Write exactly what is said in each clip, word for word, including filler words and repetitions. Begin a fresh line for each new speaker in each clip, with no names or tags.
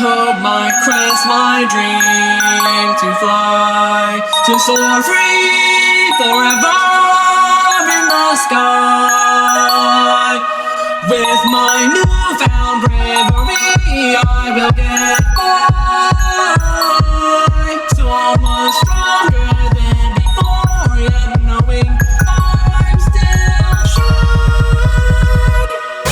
hope, my quest, my dream to fly, to soar free forever in the sky. With my newfound bravery, I will get by. So much stronger than before, yet knowing I'm still sure.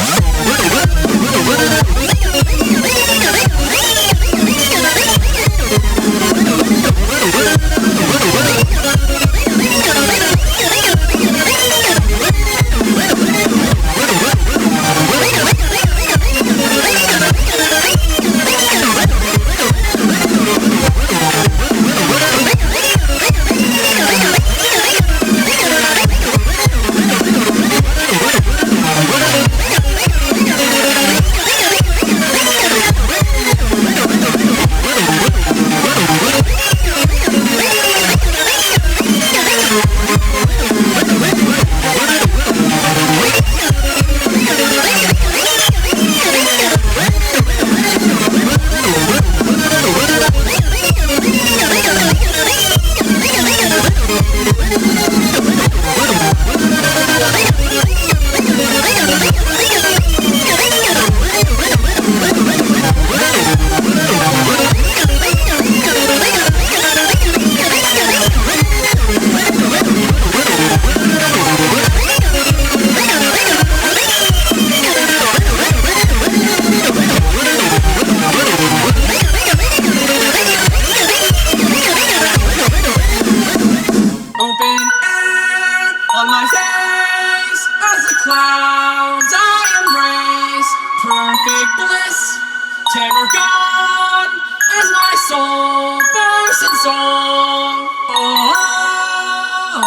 Open air on my face as the clouds I embrace. Perfect bliss, terror gone as my soul bursts in song. Oh, oh,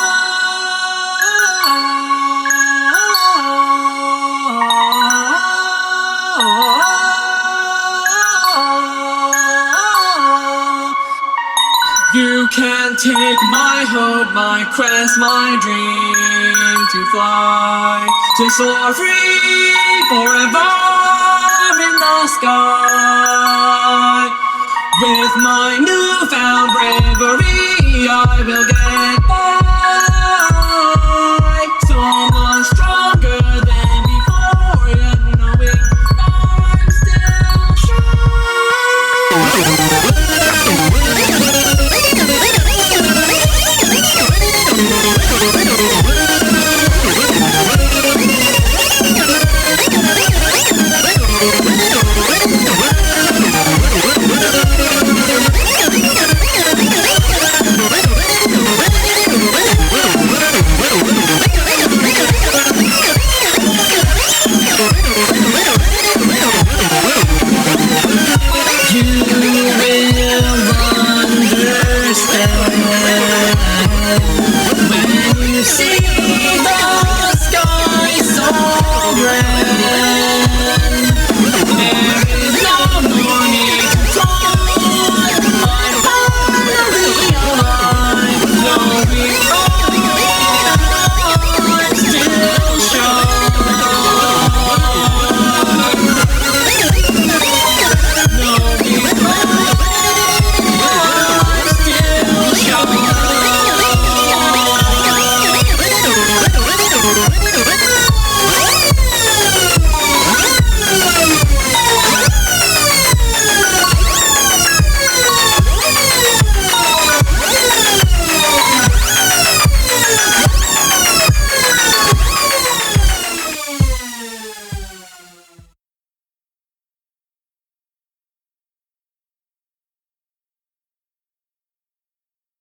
oh, oh. You can't take my hope, my quest, my dream to fly, to soar free forever in the sky. With my newfound bravery, I will get by. So much stronger than before, yet knowing I'm still sure.